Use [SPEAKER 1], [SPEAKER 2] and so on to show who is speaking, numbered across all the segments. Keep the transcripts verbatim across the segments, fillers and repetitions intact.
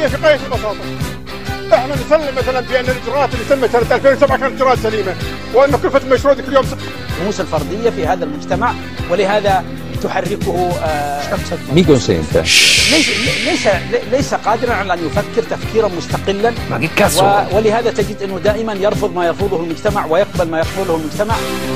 [SPEAKER 1] في ايش البساطه؟ احنا نسلم مثلا بان الاجراءات اللي تمت سنه ألفين وسبعة كانت اجراءات سليمه، وان كلفه المشروع كل يوم
[SPEAKER 2] الرموز الفرديه في هذا المجتمع، ولهذا تحركه
[SPEAKER 3] مي كونسنت
[SPEAKER 2] ليس ليس ليس قادرا على ان يفكر تفكيرا مستقلا، و... ولهذا تجد انه دائما يرفض ما يرفضه المجتمع ويقبل ما يقبله المجتمع.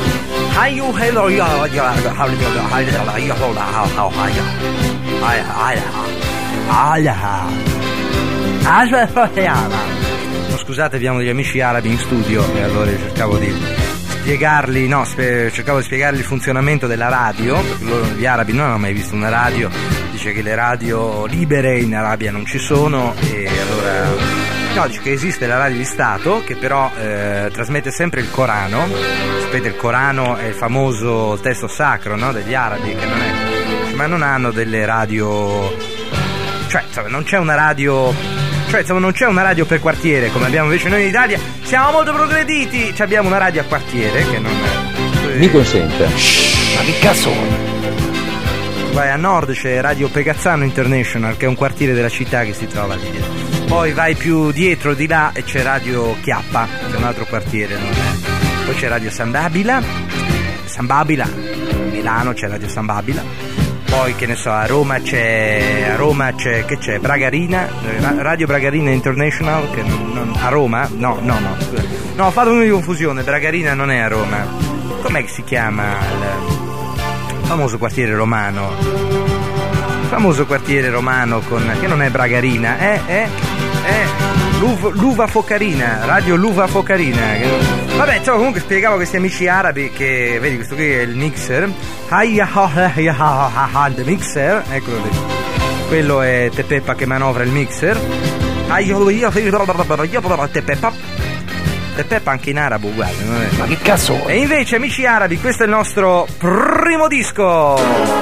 [SPEAKER 4] Scusate, abbiamo degli amici arabi in studio e allora cercavo di spiegarli, no, spe- cercavo di spiegargli il funzionamento della radio, perché loro, gli arabi, non hanno mai visto una radio, dice che le radio libere in Arabia non ci sono, e allora no, dice che esiste la radio di Stato che però eh, trasmette sempre il Corano. Sapete, il Corano è il famoso testo sacro, no, degli arabi, che non è, ma non hanno delle radio, cioè insomma, non c'è una radio, cioè insomma, non c'è una radio per quartiere come abbiamo invece noi in Italia. Siamo molto progrediti, cioè, abbiamo una radio a quartiere che non è...
[SPEAKER 3] Mi consente.
[SPEAKER 4] Ma che cazzo? Vai a nord, c'è Radio Pegazzano International, che è un quartiere della città che si trova lì dietro. Poi vai più dietro di là e c'è Radio Chiappa, che è un altro quartiere, non è? Poi c'è Radio San Babila, San Babila, Milano c'è Radio San Babila. Poi che ne so, a Roma c'è, a Roma c'è, che c'è? Bragarina, Radio Bragarina International, che non, non, a Roma? No, no, no, scusa. No, ho fatto una confusione, Bragarina non è a Roma. Com'è che si chiama il famoso quartiere romano? Il famoso quartiere romano con, che non è Bragarina, è, è, è Luva, Luva Focarina, Radio Luva Focarina. Che, vabbè, insomma, comunque spiegavo a questi amici arabi che, vedi, questo qui è il mixer, il mixer, eccolo lì, quello è Tepeppa che manovra il mixer, Tepeppa, Tepeppa anche in arabo uguale, non è?
[SPEAKER 3] Ma che cazzo?
[SPEAKER 4] E invece, amici arabi, questo è il nostro primo disco.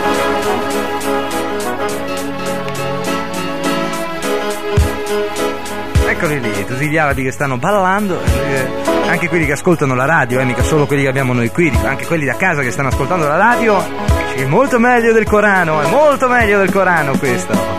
[SPEAKER 4] Eccoli lì, tutti gli arabi che stanno ballando, eh, anche quelli che ascoltano la radio, eh, mica solo quelli che abbiamo noi qui, anche quelli da casa che stanno ascoltando la radio. È molto meglio del Corano, è molto meglio del Corano questo.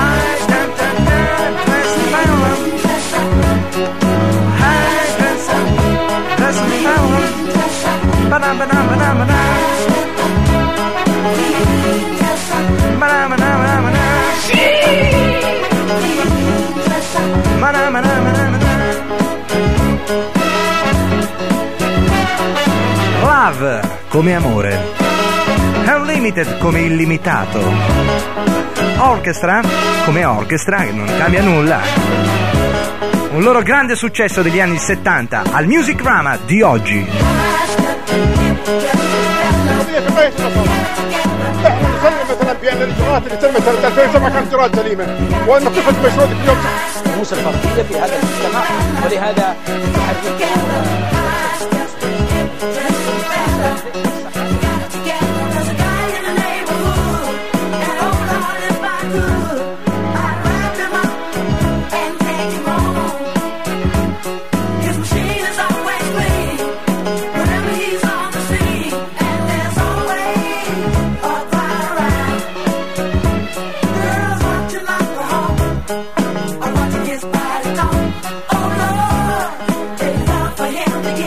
[SPEAKER 4] Love come amore, Unlimited come illimitato, Orchestra come orchestra, che non cambia nulla. Un loro grande successo degli anni settanta al Musicrama di oggi.
[SPEAKER 1] مثلا بان الاجراءات اللي تمت سنه ألفين وسبعة كانت اجراءات سليمه، وان كلفه المشروع كل يوم
[SPEAKER 2] الرموز الفرديه في هذا المجتمع، ولهذا تحركه
[SPEAKER 5] I want to get started on. Oh Lord, there's love for him to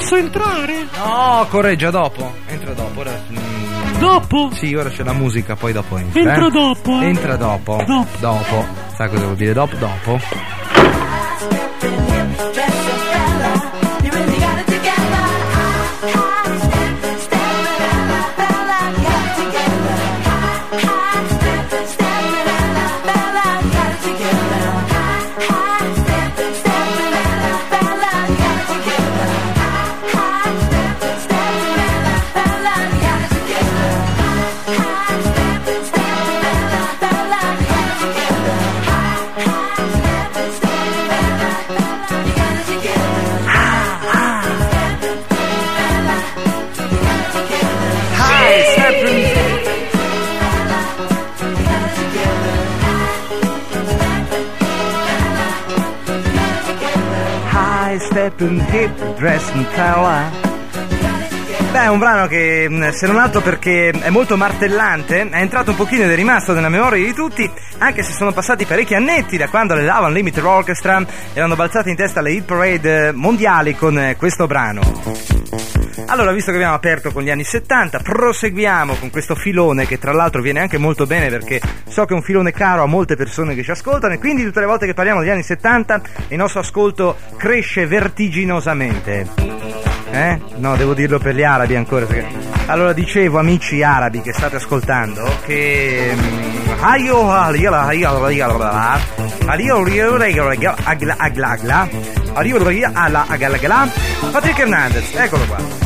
[SPEAKER 5] Posso entrare?
[SPEAKER 4] No, correggia dopo. Entra dopo. Ora, mm,
[SPEAKER 5] Dopo?
[SPEAKER 4] Sì, ora c'è la musica, poi dopo entra.
[SPEAKER 5] Entro
[SPEAKER 4] eh?
[SPEAKER 5] dopo. Eh?
[SPEAKER 4] Entra dopo.
[SPEAKER 5] Dopo.
[SPEAKER 4] Dopo. Sai cosa vuol dire dopo? Dopo. Step and hip, dress and tella. Beh, è un brano che, se non altro perché è molto martellante, è entrato un pochino ed è rimasto nella memoria di tutti, anche se sono passati parecchi annetti da quando le Love Unlimited Orchestra erano balzate in testa alle hit parade mondiali con questo brano. Allora, visto che abbiamo aperto con gli anni settanta, proseguiamo con questo filone che tra l'altro viene anche molto bene perché so che è un filone caro a molte persone che ci ascoltano e quindi tutte le volte che parliamo degli anni settanta il nostro ascolto cresce vertiginosamente. Eh? No, devo dirlo per gli arabi ancora perché... Allora dicevo, amici arabi che state ascoltando, che Patrick Hernandez, eccolo qua.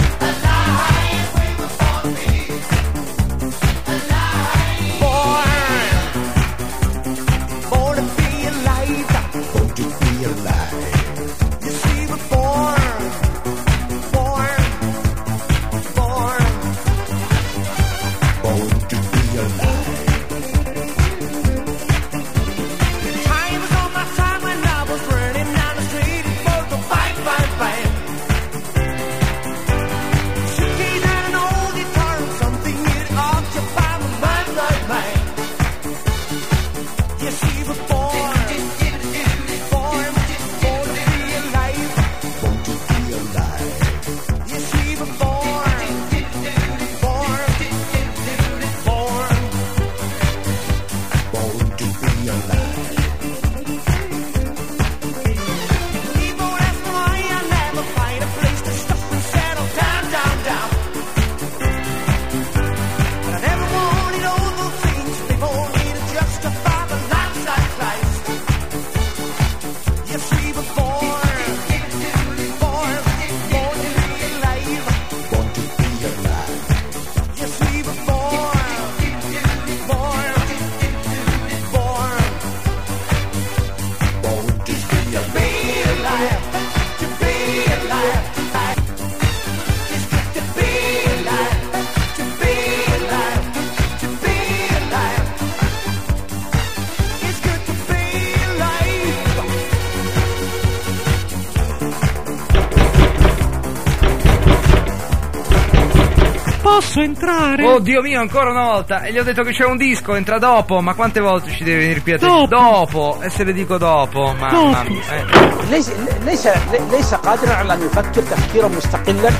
[SPEAKER 5] Posso entrare?
[SPEAKER 4] Oh Dio mio, ancora una volta. E gli ho detto che c'è un disco, entra dopo. Ma quante volte ci deve venire qui a te?
[SPEAKER 5] Dopo.
[SPEAKER 4] Dopo. E se le dico dopo, mamma mia. Eh.
[SPEAKER 2] ليس ليس ليس قادرا على ان يفكر تفكيرا مستقلا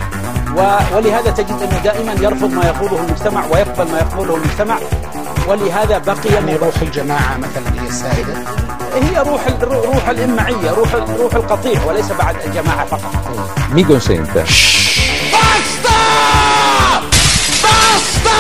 [SPEAKER 2] ولهذا تجد انه دائما يرفض ما يرفضه المجتمع ويقبل ما يقبله المجتمع ولهذا بقي من
[SPEAKER 6] روح الجماعه مثلا هي السائده.
[SPEAKER 2] هي روح روح الامعيه، روح روح القطيع وليس بعد الجماعه فقط.
[SPEAKER 3] Mi consenta.
[SPEAKER 7] Basta! Basta!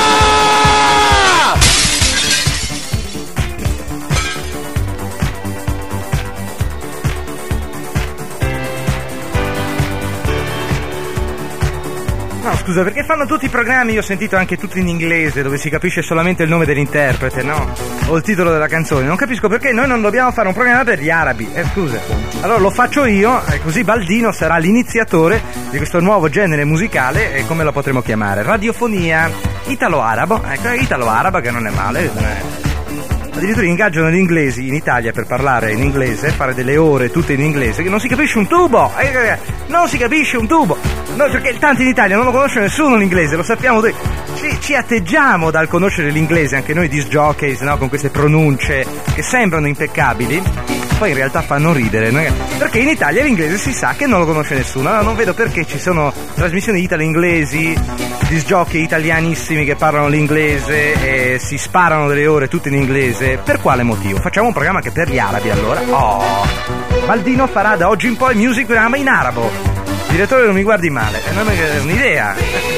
[SPEAKER 4] No, scusa, perché fanno tutti i programmi, io ho sentito anche tutti in inglese, dove si capisce solamente il nome dell'interprete, no? O il titolo della canzone. Non capisco perché noi non dobbiamo fare un programma per gli arabi. Eh, scusa. Allora lo faccio io, e così Baldino sarà l'iniziatore di questo nuovo genere musicale, e come lo potremo chiamare? Radiofonia italo-arabo. Ecco, italo-araba, che non è male, non è... Addirittura ingaggiano gli inglesi in Italia per parlare in inglese, fare delle ore tutte in inglese, che non si capisce un tubo! Non si capisce un tubo! Noi, perché tanti in Italia non lo conosce nessuno l'inglese, lo sappiamo tutti. Ci, ci atteggiamo dal conoscere l'inglese, anche noi disc jockeys, no? Con queste pronunce che sembrano impeccabili. poi in realtà fanno ridere, no? Perché in Italia l'inglese si sa che non lo conosce nessuno. Allora non vedo perché ci sono trasmissioni italo-inglesi, disgiochi italianissimi che parlano l'inglese e si sparano delle ore tutte in inglese. Per quale motivo? Facciamo un programma che per gli arabi allora. Oh, Maldino farà da oggi in poi music programma in arabo. Direttore, non mi guardi male, è un'idea.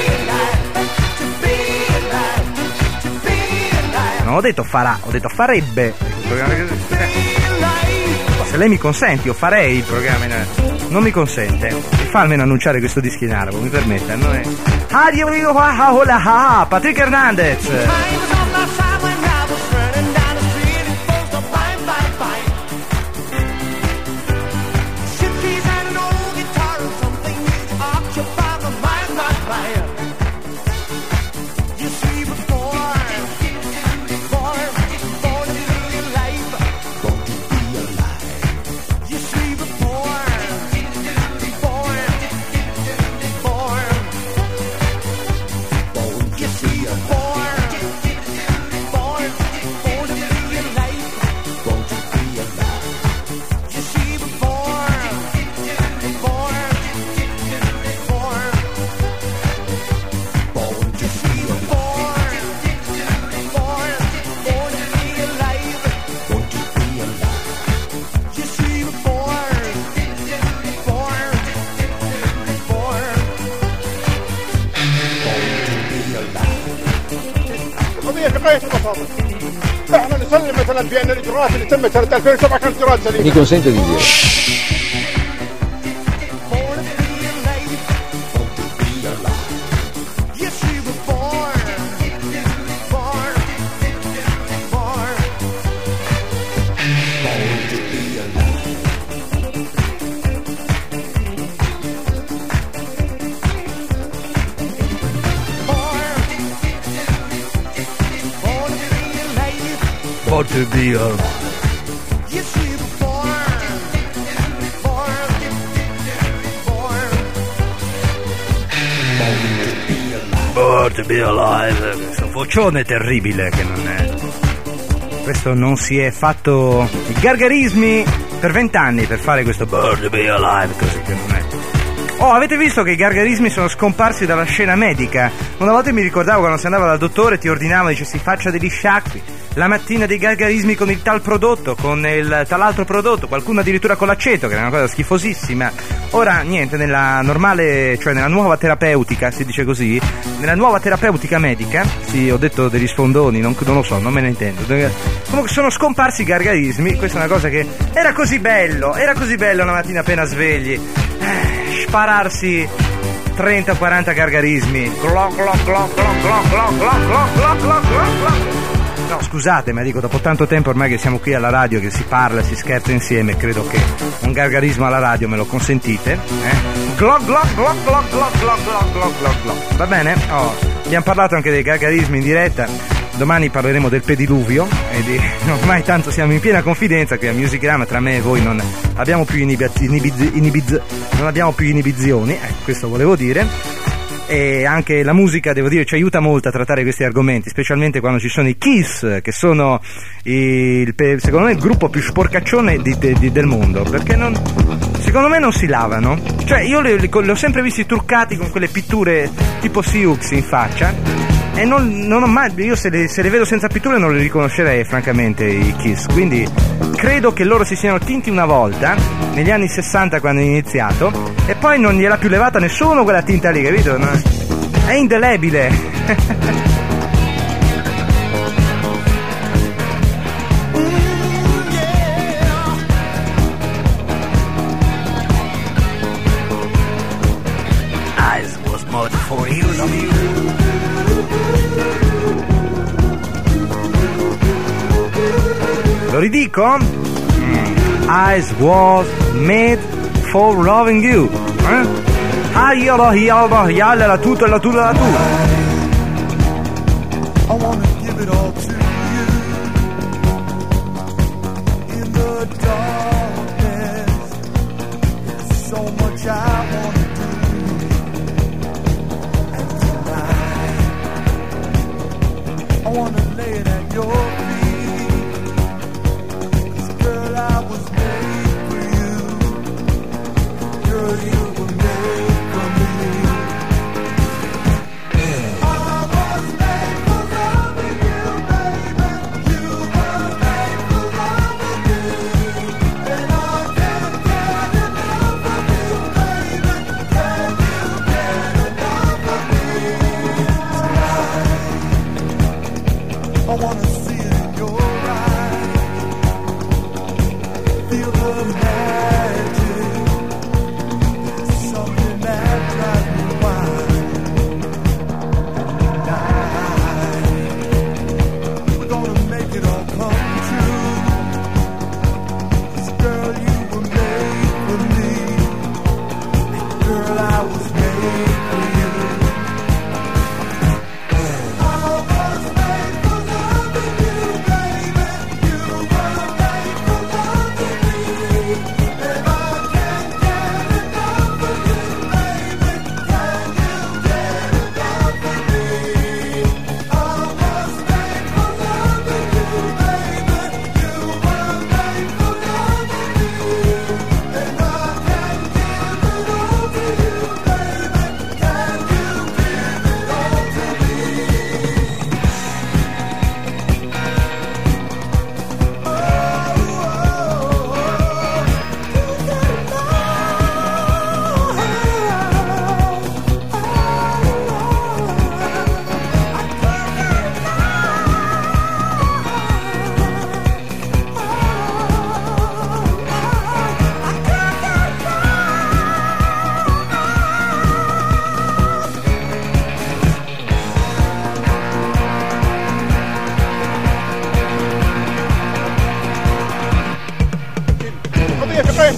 [SPEAKER 4] Non ho detto farà, ho detto farebbe. Se lei mi consente, io farei il programma in arabo. Non mi consente. Mi fa almeno annunciare questo disco in arabo, mi permette? Non è... Patrick Hernandez.
[SPEAKER 1] احنا نسلم مثلا بان الاجراءات اللي تمت سنه ألفين وسبعة كانت اجراءات سليمه.
[SPEAKER 3] Mi consente di dire.
[SPEAKER 4] Born to be alive. Born to be alive. Questo vocione terribile che non è. Questo non si è fatto i gargarismi per vent'anni per fare questo Born to be alive, così che non è. Oh, avete visto che i gargarismi sono scomparsi dalla scena medica? Una volta mi ricordavo quando si andava dal dottore, ti ordinava, dice si faccia degli sciacqui. La mattina dei gargarismi con il tal prodotto, con il tal altro prodotto, qualcuno addirittura con l'aceto, che era una cosa schifosissima. Ora, niente, nella normale, cioè nella nuova terapeutica, si dice così, nella nuova terapeutica medica, sì, ho detto degli sfondoni, non, non lo so, non me ne intendo. Comunque sono scomparsi i gargarismi, questa è una cosa che era così bello, era così bello una mattina appena svegli. Eh, spararsi trenta quaranta gargarismi. Gloc, gloc, gloc, gloc, gloc, gloc, gloc, gloc, gloc, gloc, gloc. No, scusate, ma dico, dopo tanto tempo ormai che siamo qui alla radio, che si parla, si scherza insieme, credo che un gargarismo alla radio me lo consentite, eh? Gloc, gloc, gloc, gloc, gloc, gloc, gloc, gloc, gloc, gloc. Va bene? Oh, abbiamo parlato anche dei gargarismi in diretta. Domani parleremo del pediluvio e di... ormai tanto siamo in piena confidenza qui a Musicgram, tra me e voi non abbiamo più inibiz... inibiz... inibiz... non abbiamo più inibizioni, ecco, questo volevo dire. E anche la musica, devo dire, ci aiuta molto a trattare questi argomenti, specialmente quando ci sono i Kiss, che sono il, secondo me il gruppo più sporcaccione di, di, del mondo, perché non, secondo me non si lavano. Cioè io li, li, li ho sempre visti truccati con quelle pitture tipo Siux in faccia e non, non ho mai, io se le, se le vedo senza pitture non li riconoscerei francamente i Kiss, quindi credo che loro si siano tinti una volta negli anni sessanta quando è iniziato e poi non gliel'ha più levata nessuno quella tinta lì, capito? È indelebile. Eyes was more than four years of you. Lo ridico? Mm. Eyes was made for loving you. Eh? Ah, io lo, io lo, io la tuta, la tuta, la tuta.
[SPEAKER 8] I wanna give it all to you. In the darkness, there's so much I wanna do. And tonight, I wanna lay it at your feet. 'Cause girl, I was made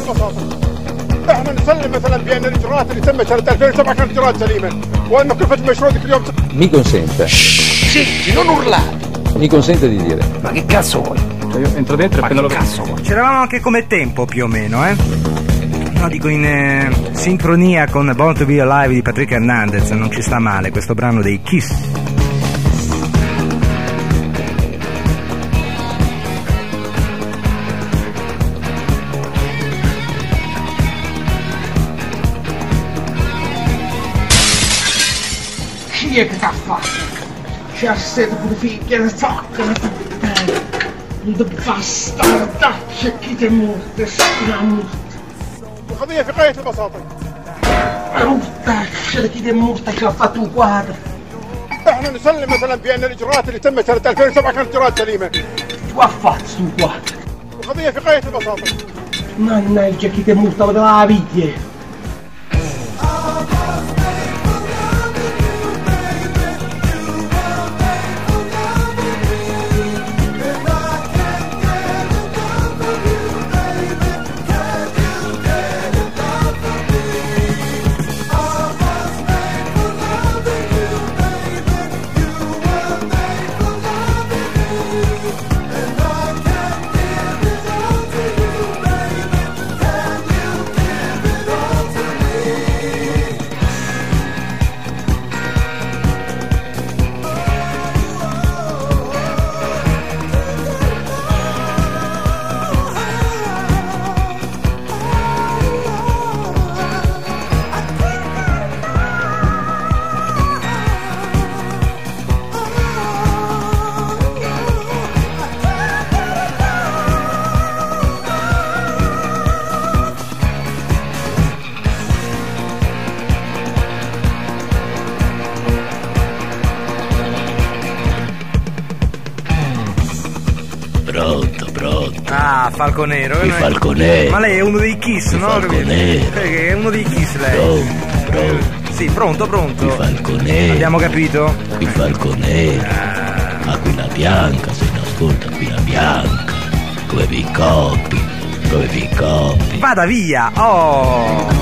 [SPEAKER 1] ببساطه. احنا نسلم مثلا بان الاجراءات اللي تمت سنه ألفين وسبعة كانت اجراءات سليمه، وان كلفه المشروع ذيك اليوم.
[SPEAKER 3] Mi consenta.
[SPEAKER 6] Zitti, non urlate.
[SPEAKER 3] Mi consente di dire.
[SPEAKER 6] Ma che cazzo vuoi?
[SPEAKER 9] Cioè io entro dentro e
[SPEAKER 6] Ma
[SPEAKER 9] appena
[SPEAKER 6] che
[SPEAKER 9] lo
[SPEAKER 6] cazzo vuoi?
[SPEAKER 4] C'eravamo anche come tempo più o meno, eh? No, dico in eh, sincronia con Born to Be Alive di Patrick Hernandez, non ci sta male questo brano dei Kiss.
[SPEAKER 7] Chi è che t'ha fatto? C'è sede pure figlia, le facche, le puttane. Un bastardaccio chi te morte, scramorte.
[SPEAKER 1] القضيه في غايه البساطه.
[SPEAKER 7] Ruttaccia chi te morte che ha fatto un quadro.
[SPEAKER 1] احنا نسلم مثلا بان الاجراءات اللي تمت سنه ألفين وسبعة كانت اجراءات سليمه.
[SPEAKER 7] Tu ha fatto un quadro.
[SPEAKER 1] القضيه في غايه البساطه.
[SPEAKER 7] Mannaggia chi te morte vedeva la vita.
[SPEAKER 10] Pronto, pronto.
[SPEAKER 4] Ah, Falconero.
[SPEAKER 10] Il Falconero.
[SPEAKER 4] Ma lei è uno dei Kiss,
[SPEAKER 10] Il
[SPEAKER 4] no?
[SPEAKER 10] Falconero.
[SPEAKER 4] Perché è uno dei Kiss lei.
[SPEAKER 10] Pronto, pronto.
[SPEAKER 4] Sì, pronto, pronto.
[SPEAKER 10] Il Falconero.
[SPEAKER 4] Abbiamo capito?
[SPEAKER 10] Il Falconero.
[SPEAKER 4] Ah.
[SPEAKER 10] Aquila bianca, se non ascolta Aquila bianca. Come vi copi, come vi copi.
[SPEAKER 4] Vada via, oh!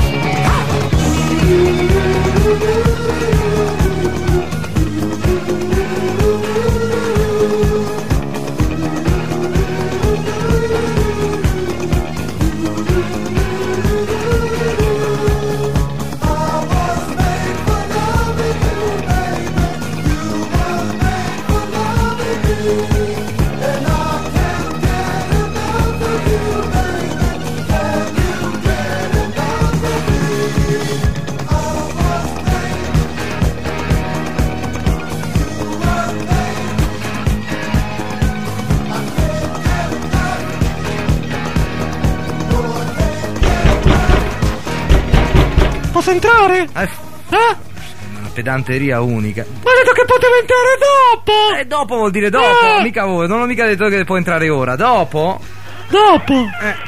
[SPEAKER 5] Posso entrare?
[SPEAKER 4] Eh,
[SPEAKER 5] Eh?
[SPEAKER 4] una pedanteria unica.
[SPEAKER 5] Ma ha detto che poteva entrare dopo!
[SPEAKER 4] E dopo vuol dire dopo,
[SPEAKER 5] Eh.
[SPEAKER 4] mica voi, non ho mica detto che può entrare ora. Dopo?
[SPEAKER 5] Dopo!
[SPEAKER 4] Eh.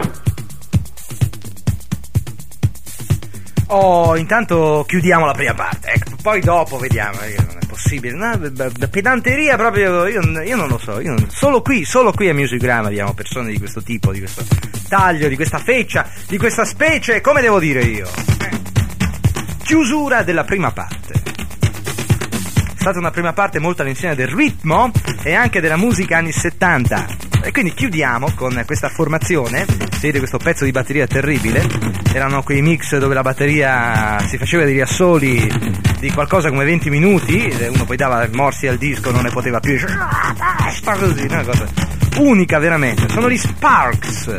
[SPEAKER 4] Oh, intanto chiudiamo la prima parte, ecco, poi dopo vediamo, eh, non è possibile, no, b- b- pedanteria proprio, io, io non lo so, io non- solo qui, solo qui a Music Gram abbiamo persone di questo tipo, di questo taglio, di questa feccia, di questa specie, come devo dire io? Eh. Chiusura della prima parte. È stata una prima parte molto all'insegna del ritmo e anche della musica anni settanta. E quindi chiudiamo con questa formazione. Vedete questo pezzo di batteria terribile? Erano quei mix dove la batteria si faceva degli assoli di qualcosa come venti minuti. Uno poi dava morsi al disco, non ne poteva più. Basta così, una cosa unica veramente. Sono gli Sparks.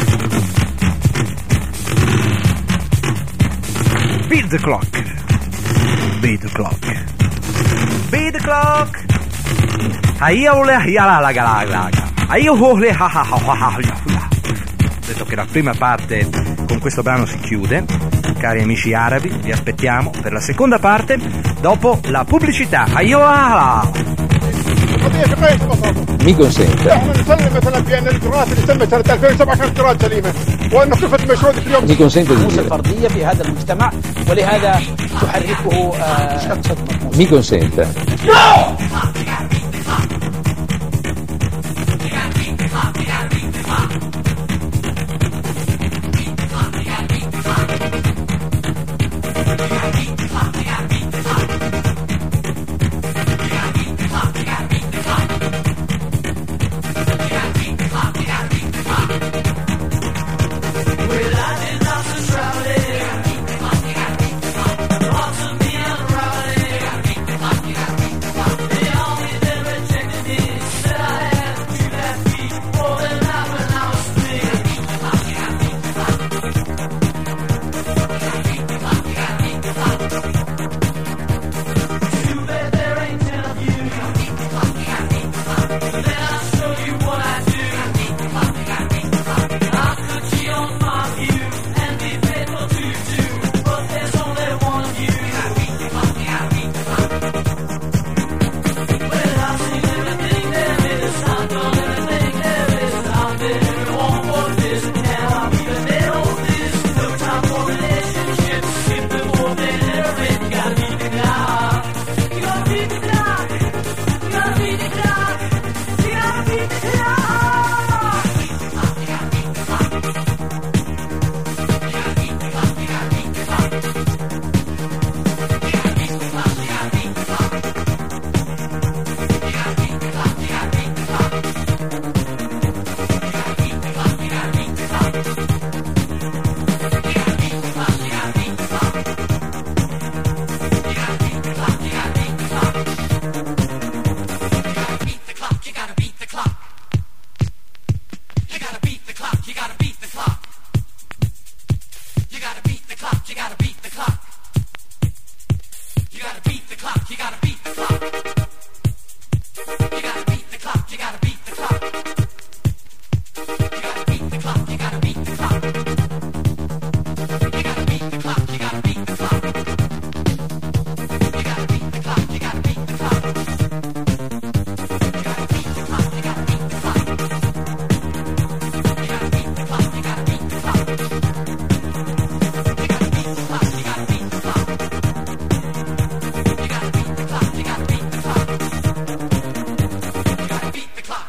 [SPEAKER 4] Beat the clock. Beat the clock. Beat the clock. Aia ole aia la la la. Aia ole ha ha ha ha. Detto che la prima parte con questo brano si chiude. Cari amici arabi, vi aspettiamo per la seconda parte dopo la pubblicità. Aia la.
[SPEAKER 3] Mi consente.
[SPEAKER 1] احنا نسلم مثلا بان الاجراءات اللي تمت سنه ألفين وسبعة كانت اجراءات سليمه، وان كلفه المشروع ذيك اليوم.
[SPEAKER 3] Mi consente di
[SPEAKER 2] النفوس
[SPEAKER 3] dire.
[SPEAKER 2] الفردية في هذا المجتمع، ولهذا تحركه آه، شخصة مرموز.
[SPEAKER 3] Mi consente.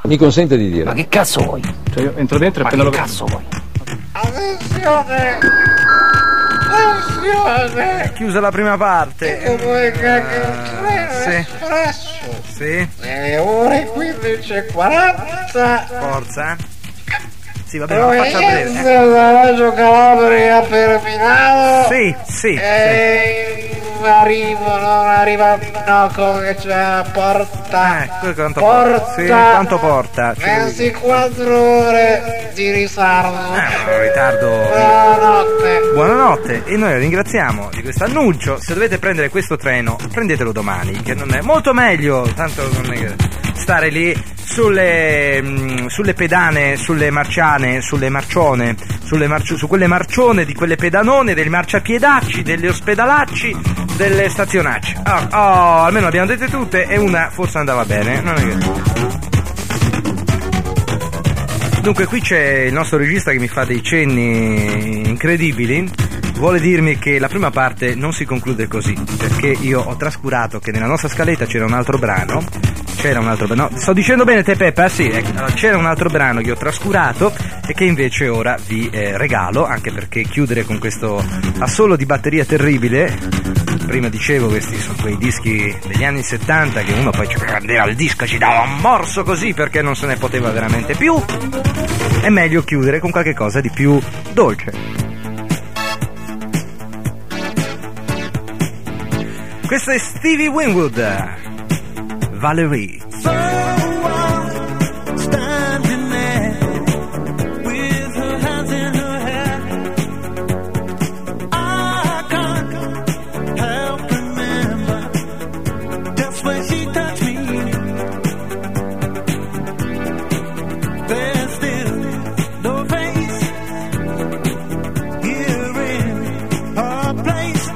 [SPEAKER 3] Mi consente di dire.
[SPEAKER 6] Ma che cazzo vuoi?
[SPEAKER 9] Cioè io entro dentro e
[SPEAKER 6] Ma
[SPEAKER 9] appena
[SPEAKER 6] che
[SPEAKER 9] lo
[SPEAKER 6] cazzo vuoi?
[SPEAKER 7] Attenzione! Attenzione!
[SPEAKER 4] Chiusa la prima parte.
[SPEAKER 7] Che vuoi che il treno
[SPEAKER 4] sì.
[SPEAKER 7] espresso?
[SPEAKER 4] Sì.
[SPEAKER 7] Le ore quindici e quaranta.
[SPEAKER 4] Forza. Sì, va bene, ma faccia breve.
[SPEAKER 7] da Reggio Calabria per Milano.
[SPEAKER 4] Sì, sì.
[SPEAKER 7] E arrivo, non arriva no, come c'è la porta.
[SPEAKER 4] Eh, quanto
[SPEAKER 7] porta.
[SPEAKER 4] porta? Sì, quanto porta?
[SPEAKER 7] ventiquattro ore di ritardo.
[SPEAKER 4] Eh, un ritardo.
[SPEAKER 7] Buonanotte.
[SPEAKER 4] Buonanotte, e noi la ringraziamo di questo annuncio. Se dovete prendere questo treno, prendetelo domani, che non è molto meglio, tanto non è che stare lì sulle, mh, sulle pedane, sulle marciane, sulle marcione, sulle marcio, su quelle marcione di quelle pedanone, dei marciapiedacci, delle ospedalacci, delle stazionacce. Oh, oh, almeno abbiamo dette tutte e una forse andava bene, non è che... Dunque qui c'è il nostro regista che mi fa dei cenni incredibili. Vuole dirmi che la prima parte non si conclude così, perché io ho trascurato che nella nostra scaletta c'era un altro brano. C'era un altro brano. No, sto dicendo bene te Peppa? Sì, ecco, c'era un altro brano che ho trascurato e che invece ora vi eh, regalo, anche perché chiudere con questo assolo di batteria terribile. Prima dicevo, questi sono quei dischi degli anni settanta che uno poi ci prendeva il disco, ci dava un morso così perché non se ne poteva veramente più. È meglio chiudere con qualche cosa di più dolce. Questo è Stevie Winwood, Valerie.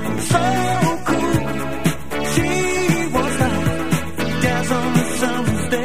[SPEAKER 8] Some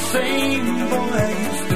[SPEAKER 8] same boy I used